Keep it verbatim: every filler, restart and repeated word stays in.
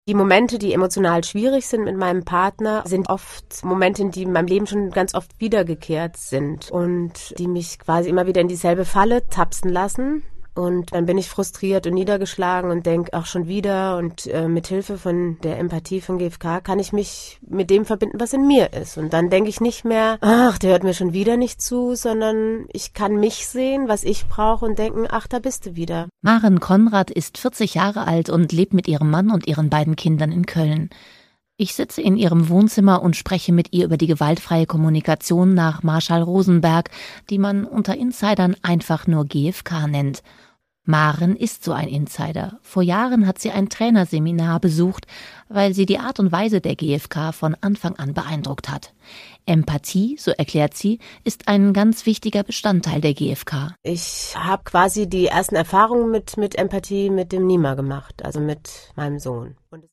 Die Momente, die emotional schwierig sind mit meinem Partner, sind oft Momente, die in meinem Leben schon ganz oft wiedergekehrt sind und die mich quasi immer wieder in dieselbe Falle tapsen lassen. Und dann bin ich frustriert und niedergeschlagen und denke, ach schon wieder. Und äh, mit Hilfe von der Empathie von G F K kann ich mich mit dem verbinden, was in mir ist. Und dann denke ich nicht mehr, ach, der hört mir schon wieder nicht zu, sondern ich kann mich sehen, was ich brauche und denken, ach, da bist du wieder. Maren Konrad ist vierzig Jahre alt und lebt mit ihrem Mann und ihren beiden Kindern in Köln. Ich sitze in ihrem Wohnzimmer und spreche mit ihr über die gewaltfreie Kommunikation nach Marshall Rosenberg, die man unter Insidern einfach nur G F K nennt. Maren ist so ein Insider. Vor Jahren hat sie ein Trainerseminar besucht, weil sie die Art und Weise der G F K von Anfang an beeindruckt hat. Empathie, so erklärt sie, ist ein ganz wichtiger Bestandteil der G F K. Ich habe quasi die ersten Erfahrungen mit, mit Empathie mit dem Nima gemacht, also mit meinem Sohn. Und